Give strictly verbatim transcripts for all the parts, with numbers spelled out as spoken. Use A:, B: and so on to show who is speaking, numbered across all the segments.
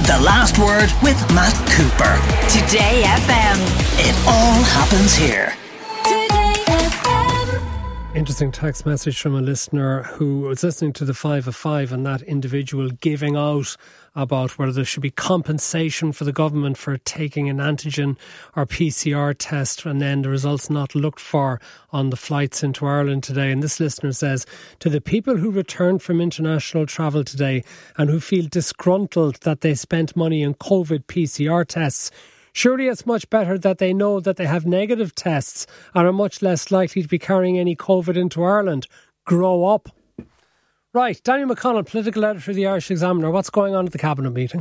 A: The Last Word with Matt Cooper.
B: Today F M.
A: It all happens here.
B: Today F M.
C: Interesting text message from a listener who was listening to the five of five and that individual giving out about whether there should be compensation for the government for taking an antigen or P C R test and then the results not looked for on the flights into Ireland today. And this listener says, to the people who returned from international travel today and who feel disgruntled that they spent money on COVID P C R tests, surely it's much better that they know that they have negative tests and are much less likely to be carrying any COVID into Ireland. Grow up. Right, Daniel McConnell, political editor of the Irish Examiner. What's going on at the Cabinet meeting?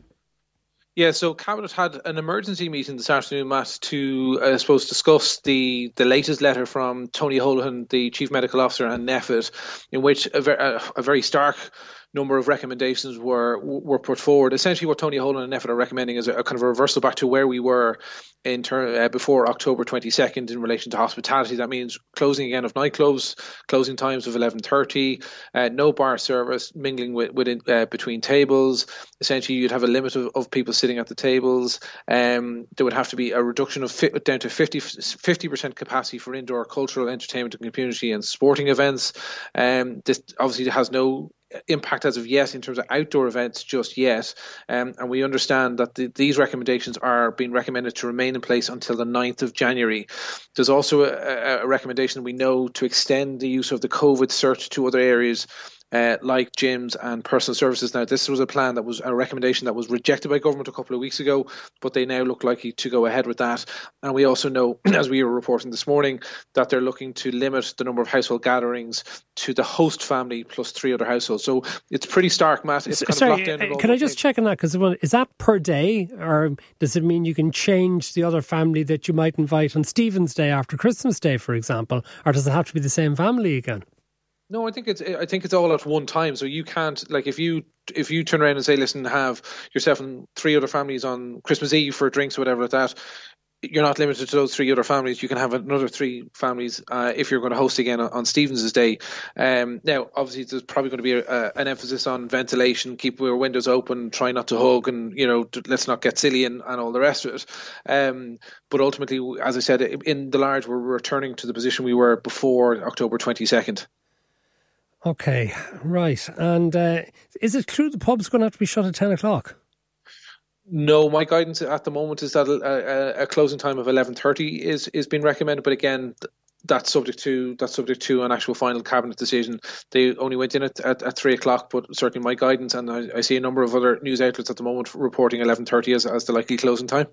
D: Yeah, so Cabinet had an emergency meeting this afternoon, Matt, to, I suppose, discuss the, the latest letter from Tony Holohan, the Chief Medical Officer, and NPHET, in which a, ver- a, a very stark number of recommendations were were put forward. Essentially, what Tony Holohan and NPHET are recommending is a, a kind of a reversal back to where we were in ter- uh, before October twenty-second in relation to hospitality. That means closing again of nightclubs, closing times of eleven thirty, uh, no bar service, mingling with, within, uh, between tables. Essentially, you'd have a limit of, of people sitting at the tables. Um, there would have to be a reduction of fi- down to fifty percent capacity for indoor cultural, entertainment and community and sporting events. Um, this obviously has no impact as of yet in terms of outdoor events just yet, um, and we understand that the, these recommendations are being recommended to remain in place until the ninth of January. There's also a, a recommendation we know to extend the use of the COVID cert to other areas Uh, like gyms and personal services. Now, this was a plan that was a recommendation that was rejected by government a couple of weeks ago, but they now look likely to go ahead with that. And we also know, as we were reporting this morning, that they're looking to limit the number of household gatherings to the host family plus three other households. So it's pretty stark, Matt. It's kind
C: Sorry,
D: of locked down.
C: Can I just check on that? Because is that per day, or does it mean you can change the other family that you might invite on Stephen's Day after Christmas Day, for example, or does it have to be the same family again?
D: No, I think it's I think it's all at one time. So you can't, like, if you if you turn around and say, listen, have yourself and three other families on Christmas Eve for drinks or whatever like that, you're not limited to those three other families. You can have another three families uh, if you're going to host again on, on Stephen's Day. Um, now, obviously, there's probably going to be a, a, an emphasis on ventilation, keep your windows open, try not to hug, and, you know, let's not get silly and, and all the rest of it. Um, but ultimately, as I said, in the large, we're returning to the position we were before October twenty-second.
C: Okay, right. And uh, is it true the pub's going to have to be shut at ten o'clock?
D: No, my guidance at the moment is that a, a, a closing time of eleven thirty is is being recommended. But again, that's subject to that's subject to an actual final cabinet decision. They only went in at, at, at three o'clock, but certainly my guidance, and I, I see a number of other news outlets at the moment reporting eleven thirty as, as the likely closing time.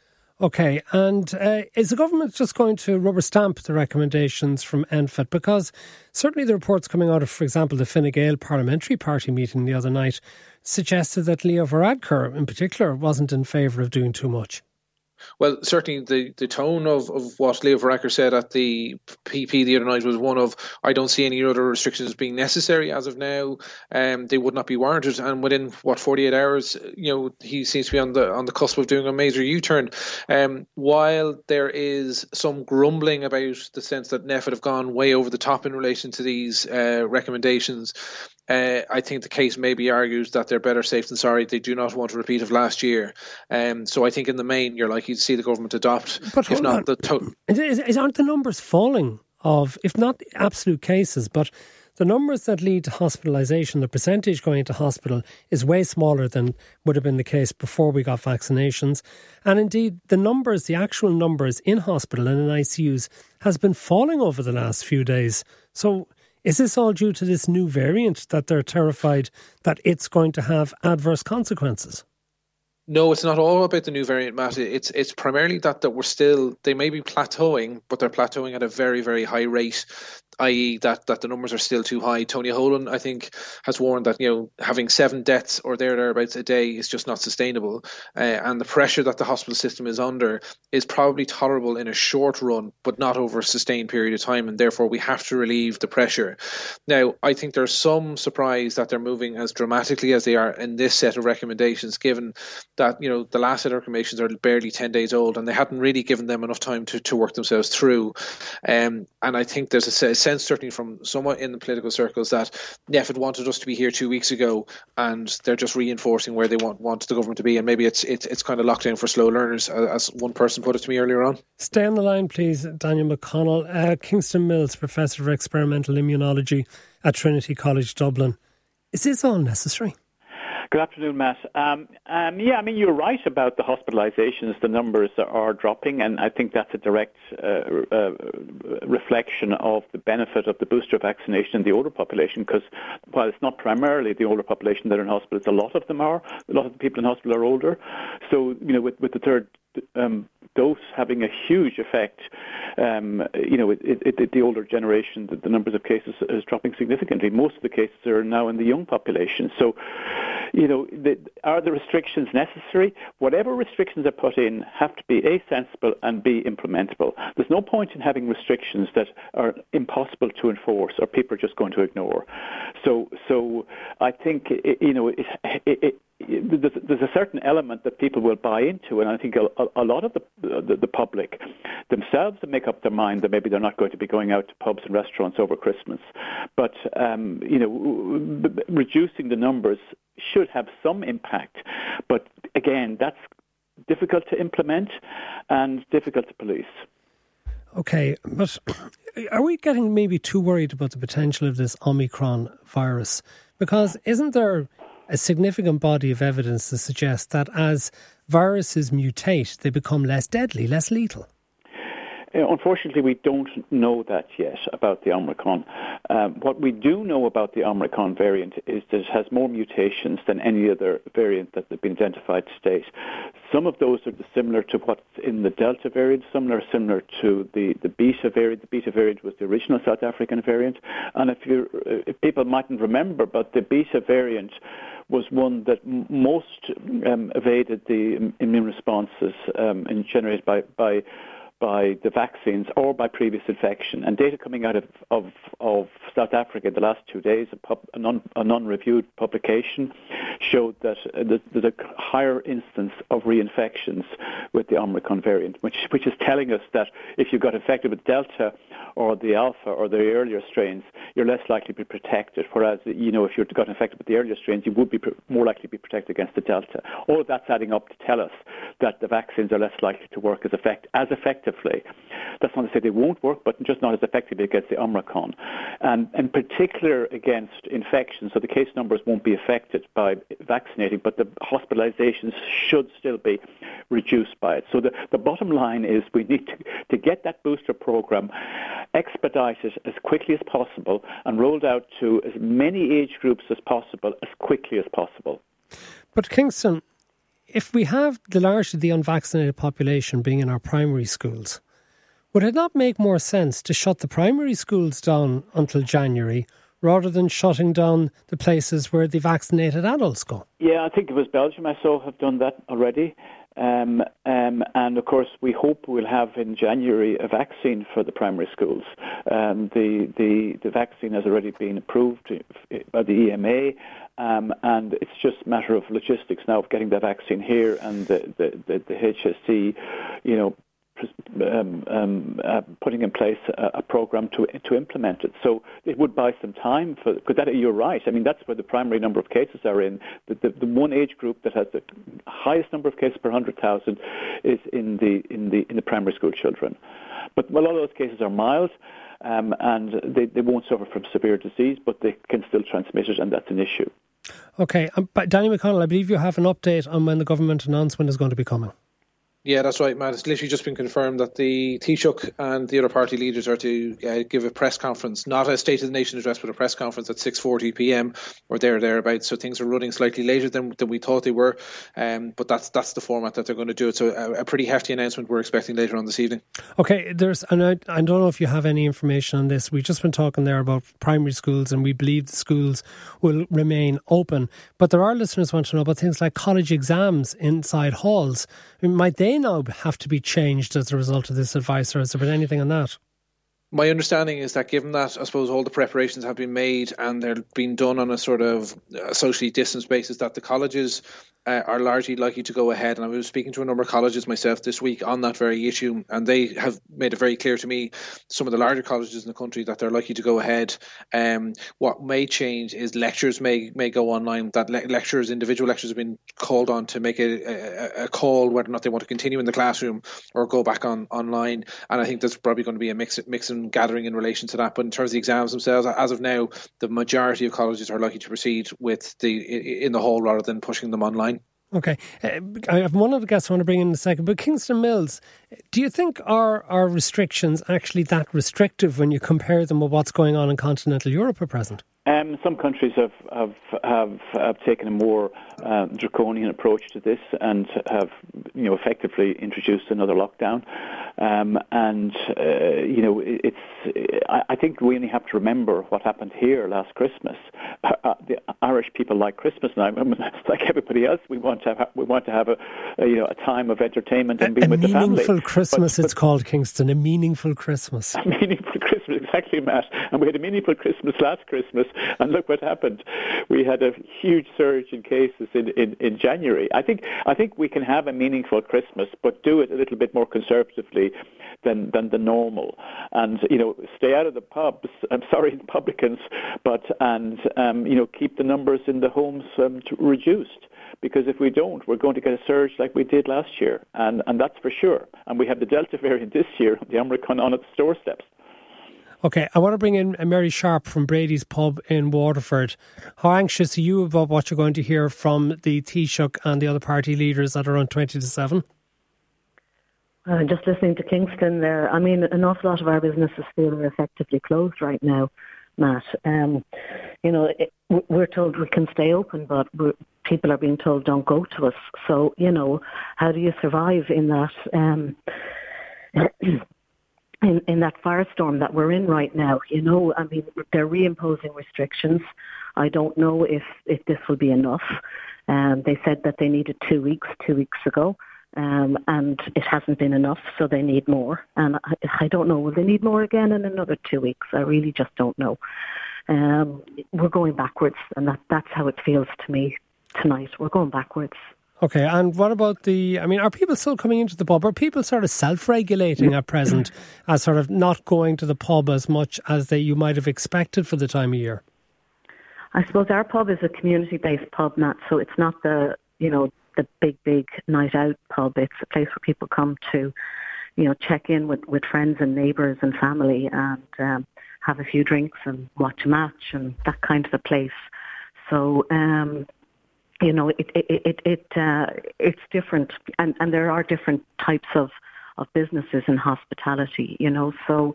C: Okay, and uh, is the government just going to rubber stamp the recommendations from NPHET? Because certainly the reports coming out of, for example, the Fine Gael Parliamentary Party meeting the other night suggested that Leo Varadkar in particular wasn't in favour of doing too much.
D: Well, certainly the, the tone of, of what Leo Varadkar said at the P P the other night was one of, I don't see any other restrictions being necessary as of now. Um, they would not be warranted. And within, what, forty-eight hours, you know, he seems to be on the on the cusp of doing a major U-turn. Um, while there is some grumbling about the sense that NPHET have gone way over the top in relation to these uh, recommendations, Uh, I think the case may be argued that they're better safe than sorry. They do not want a repeat of last year. Um, so I think in the main, you're likely to see the government adopt,
C: but
D: if not
C: on.
D: the total.
C: Is, is, aren't the numbers falling of, if not absolute cases, but the numbers that lead to hospitalisation, the percentage going into hospital is way smaller than would have been the case before we got vaccinations. And indeed, the numbers, the actual numbers in hospital and in I C Us has been falling over the last few days. So is this all due to this new variant that they're terrified that it's going to have adverse consequences?
D: No, it's not all about the new variant, Matt. It's it's primarily that, that we're still, they may be plateauing, but they're plateauing at a very, very high rate, that is that, that the numbers are still too high. Tony Holohan, I think, has warned that, you know, having seven deaths or there thereabouts a day is just not sustainable. Uh, and the pressure that the hospital system is under is probably tolerable in a short run, but not over a sustained period of time. And therefore, we have to relieve the pressure. Now, I think there's some surprise that they're moving as dramatically as they are in this set of recommendations, given that, you know, the last set of recommendations are barely ten days old and they hadn't really given them enough time to, to work themselves through. Um, and I think there's a sense sense, certainly from someone in the political circles, that NPHET wanted us to be here two weeks ago, and they're just reinforcing where they want want the government to be, and maybe it's it's, it's kind of locked in for slow learners, as one person put it to me earlier on.
C: Stay on the line, please, Daniel McConnell. Uh, Kingston Mills, Professor of Experimental Immunology at Trinity College Dublin. Is this all necessary?
E: Good afternoon, Matt. Um, um, yeah, I mean, you're right about the hospitalisations. The numbers are dropping, and I think that's a direct uh, uh, reflection of the benefit of the booster vaccination in the older population, because while it's not primarily the older population that are in hospitals, a lot of them are. A lot of the people in hospital are older. So, you know, with, with the third um, dose having a huge effect, um, you know, it, it, it, the older generation, the, the numbers of cases is dropping significantly. Most of the cases are now in the young population. So, you know, the, are the restrictions necessary? Whatever restrictions are put in have to be A, sensible, and B, implementable. There's no point in having restrictions that are impossible to enforce or people are just going to ignore. So, so I think, you know, it, it, it, There's, there's a certain element that people will buy into, and I think a, a lot of the, the the public themselves make up their mind that maybe they're not going to be going out to pubs and restaurants over Christmas. But um, you know, reducing the numbers should have some impact. But again, that's difficult to implement and difficult to police.
C: Okay, but are we getting maybe too worried about the potential of this Omicron virus? Because isn't there a significant body of evidence to suggest that as viruses mutate, they become less deadly, less lethal?
E: Uh, unfortunately, we don't know that yet about the Omicron. Um, what we do know about the Omicron variant is that it has more mutations than any other variant that has been identified to date. Some of those are similar to what's in the Delta variant. Some are similar to the, the Beta variant. The Beta variant was the original South African variant. And if, you, if people mightn't remember, but the Beta variant was one that m- most um, evaded the immune responses um, generated by, by by the vaccines or by previous infection. And data coming out of, of, of South Africa in the last two days, a, pub, a, non, a non-reviewed publication, showed that uh, there's a higher instance of reinfections with the Omicron variant, which, which is telling us that if you got infected with Delta or the Alpha or the earlier strains, you're less likely to be protected. Whereas, you know, if you got infected with the earlier strains, you would be pr- more likely to be protected against the Delta. All of that's adding up to tell us that the vaccines are less likely to work as effect as effectively. That's not to say they won't work, but just not as effectively against the Omicron. And in particular against infections, so the case numbers won't be affected by vaccinating, but the hospitalizations should still be reduced by it. So the, the bottom line is we need to, to get that booster program expedited as quickly as possible and rolled out to as many age groups as possible as quickly as possible.
C: But Kingston, if we have the largely the unvaccinated population being in our primary schools, would it not make more sense to shut the primary schools down until January rather than shutting down the places where the vaccinated adults go?
E: Yeah, I think it was Belgium I saw have done that already. Um, um, and of course, we hope we'll have in January a vaccine for the primary schools. Um, the, the the vaccine has already been approved by the E M A, um, and it's just a matter of logistics now of getting the vaccine here and the the, the, the H S C, you know, Um, um, uh, putting in place a, a program to to implement it. So it would buy some time for, because that, you're right. I mean, that's where the primary number of cases are in. The, the, the one age group that has the highest number of cases per one hundred thousand is in the in the in the primary school children. But a lot of those cases are mild, um, and they, they won't suffer from severe disease, but they can still transmit it, and that's an issue.
C: Okay, um, but Danny McConnell, I believe you have an update on when the government announcement is going to be coming.
D: Yeah, that's right, Matt. It's literally just been confirmed that the Taoiseach and the other party leaders are to uh, give a press conference, not a State of the Nation address, but a press conference at six forty p.m. or there or thereabouts. So things are running slightly later than than we thought they were, um, but that's that's the format that they're going to do it. So a, a pretty hefty announcement we're expecting later on this evening. Okay,
C: there's, and I, I don't know if you have any information on this. We've just been talking there about primary schools, and we believe the schools will remain open. But there are listeners who want to know about things like college exams inside halls. I mean, might they now have to be changed as a result of this advice, or has there been anything on that?
D: My understanding is that given that, I suppose, all the preparations have been made and they're being done on a sort of socially distanced basis, that the colleges uh, are largely likely to go ahead. And I was speaking to a number of colleges myself this week on that very issue, and they have made it very clear to me, some of the larger colleges in the country, that they're likely to go ahead. Um, what may change is lectures may may go online, that le- lecturers, individual lecturers have been called on to make a, a, a call whether or not they want to continue in the classroom or go back on online. And I think there's probably going to be a mix, mix and gathering in relation to that. But in terms of the exams themselves, as of now, the majority of colleges are likely to proceed with the in the hall rather than pushing them online.
C: Okay. Uh, I have one other guest I want to bring in, in a second, but Kingston Mills, do you think are our restrictions actually that restrictive when you compare them with what's going on in continental Europe at present?
E: Um, some countries have have, have have taken a more uh, draconian approach to this and have, you know, effectively introduced another lockdown. Um, and uh, you know, it's. I, I think we only have to remember what happened here last Christmas. Uh, the Irish people like Christmas now. I mean, like everybody else, we want to have we want to have a, a you know a time of entertainment and
C: a,
E: being
C: a
E: with the family.
C: A meaningful Christmas,
E: but,
C: it's
E: but,
C: called, Kingston. A meaningful Christmas.
E: A meaningful Christmas, exactly, Matt. And we had a meaningful Christmas last Christmas, and look what happened. We had a huge surge in cases in, in, in January. I think I think we can have a meaningful Christmas, but do it a little bit more conservatively than than the normal. And, you know, stay out of the pubs. I'm sorry, publicans, but and um, you know, keep the numbers in the homes um, reduced. Because if we don't, we're going to get a surge like we did last year, and, and that's for sure. And we have the Delta variant this year, the Omicron, on its doorsteps.
C: Okay, I want to bring in Mary Sharp from Brady's Pub in Waterford. How anxious are you about what you're going to hear from the Taoiseach and the other party leaders at around twenty to seven?
F: Uh, just listening to Kingston there, I mean, an awful lot of our businesses still are effectively closed right now, Matt. Um, you know, it, we're told we can stay open, but we're, people are being told don't go to us. So, you know, how do you survive in that um, in, in that firestorm that we're in right now? You know, I mean, they're reimposing restrictions. I don't know if, if this will be enough. Um, they said that they needed two weeks, two weeks ago. Um, and it hasn't been enough, so they need more. And I, I don't know, will they need more again in another two weeks? I really just don't know. Um, we're going backwards, and that, that's how it feels to me tonight. We're going backwards.
C: Okay, and what about the, I mean, are people still coming into the pub? Are people sort of self-regulating at present as sort of not going to the pub as much as they you might have expected for the time of year?
F: I suppose our pub is a community-based pub, Matt, so it's not the, you know, the big, big night out pub. It's a place where people come to, you know, check in with, with friends and neighbours and family and um, have a few drinks and watch a match and that kind of a place. So, um, you know, it it it, it uh, it's different, and, and there are different types of, of businesses in hospitality, you know. So,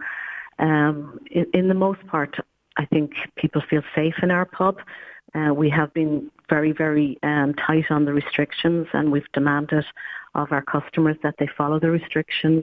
F: um, in, in the most part, I think people feel safe in our pub. Uh, we have been very, very um, tight on the restrictions, and we've demanded of our customers that they follow the restrictions.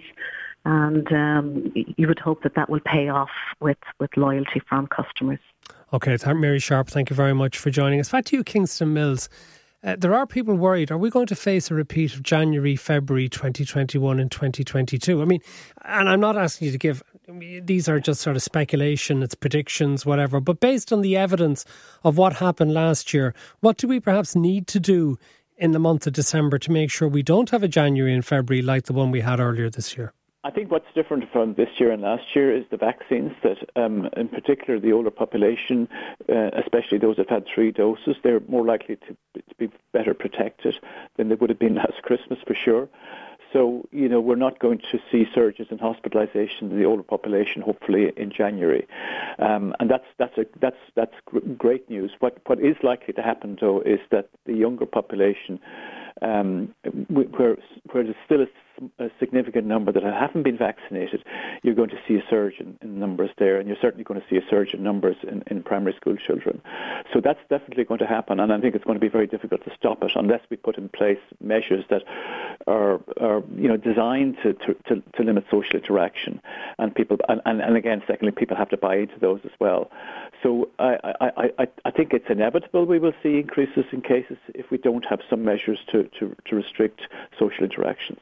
F: And um, you would hope that that will pay off with, with loyalty from customers. Okay,
C: Mary Sharp, thank you very much for joining us. Back to you, Kingston Mills. Uh, there are people worried, are we going to face a repeat of January, February twenty twenty-one and twenty twenty-two? I mean, and I'm not asking you to give, I mean, these are just sort of speculation, it's predictions, whatever, but based on the evidence of what happened last year, what do we perhaps need to do in the month of December to make sure we don't have a January and February like the one we had earlier this year?
E: I think what's different from this year and last year is the vaccines, that um, in particular the older population, uh, especially those that had three doses, they're more likely to, to be better protected than they would have been last Christmas for sure. So, you know, we're not going to see surges in hospitalisation in the older population, hopefully in January, um, and that's that's a, that's that's great news. What what is likely to happen though is that the younger population, um, where where there's still a a significant number that haven't been vaccinated, you're going to see a surge in, in numbers there, and you're certainly going to see a surge in numbers in, in primary school children. So that's definitely going to happen, and I think it's going to be very difficult to stop it unless we put in place measures that are, are you know, designed to, to, to, to limit social interaction. And people, and, and, and again, secondly, people have to buy into those as well. So I, I, I, I think it's inevitable we will see increases in cases if we don't have some measures to, to, to restrict social interactions.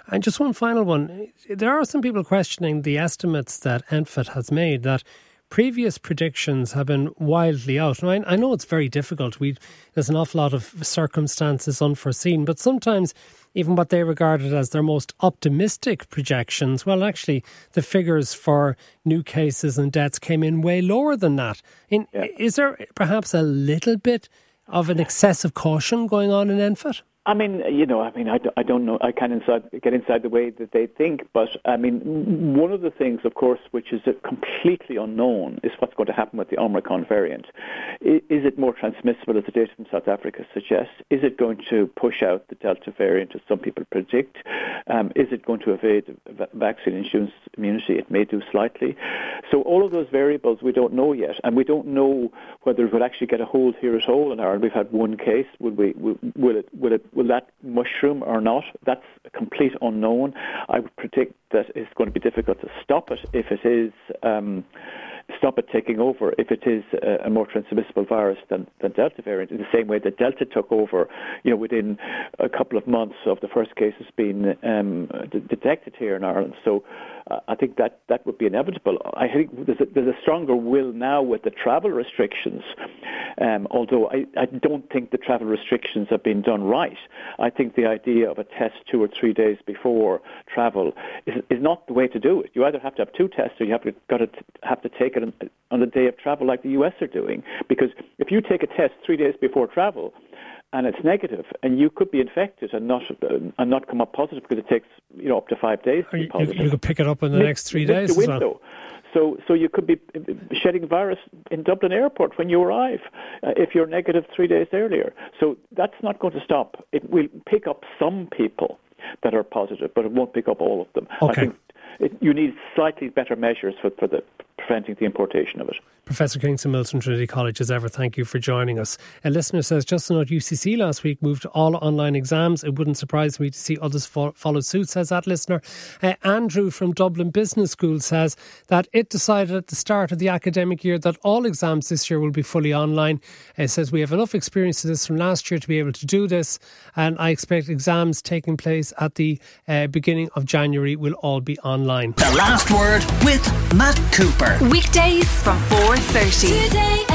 C: And just one final one. There are some people questioning the estimates that N P H E T has made, that previous predictions have been wildly out. Now, I, I know it's very difficult. We There's an awful lot of circumstances unforeseen, but sometimes even what they regarded as their most optimistic projections, well, actually, the figures for new cases and deaths came in way lower than that. In, yeah. Is there perhaps a little bit of an excessive caution going on in N P H E T?
E: I mean, you know, I mean, I, I don't know. I can't inside, get inside the way that they think. But, I mean, one of the things, of course, which is completely unknown is what's going to happen with the Omicron variant. Is, is it more transmissible, as the data from South Africa suggests? Is it going to push out the Delta variant, as some people predict? Um, is it going to evade vaccine-induced immunity? It may do slightly. So all of those variables we don't know yet. And we don't know whether it will actually get a hold here at all in Ireland. We've had one case. Will, we, will, will it... Will it Will that mushroom or not? That's a complete unknown. I would predict that it's going to be difficult to stop it if it is um, stop it taking over, if it is a, a more transmissible virus than, than Delta variant, in the same way that Delta took over, you know, within a couple of months of the first cases being um, d- detected here in Ireland. So uh, I think that, that would be inevitable. I think there's a, there's a stronger will now with the travel restrictions, um, although I, I don't think the travel restrictions have been done right. I think the idea of a test two or three days before travel is, is not the way to do it. You either have to have two tests or you have to, got to t- have to take it on, on the day of travel like the U S are doing. Because if you take a test three days before travel and it's negative, and you could be infected and not uh, and not come up positive because it takes, you know, up to five days to be positive.
C: You, you could pick it up in the
E: Miss,
C: next three
E: miss
C: days
E: the
C: as
E: window.
C: well.
E: So, so you could be shedding virus in Dublin Airport when you arrive uh, if you're negative three days earlier. So that's not going to stop. It will pick up some people that are positive, but it won't pick up all of them.
C: Okay.
E: I think it, you need slightly better measures for, for the preventing the importation of it.
C: Professor Kingston Mills from Trinity College, as ever, thank you for joining us. A listener says, just to note, U C C last week moved to all online exams. It wouldn't surprise me to see others fo- follow suit, says that listener. Uh, Andrew from Dublin Business School says that it decided at the start of the academic year that all exams this year will be fully online. It says, we have enough experience of this from last year to be able to do this, and I expect exams taking place at the uh, beginning of January will all be online.
A: The Last Word with Matt Cooper.
B: Weekdays from four thirty. Today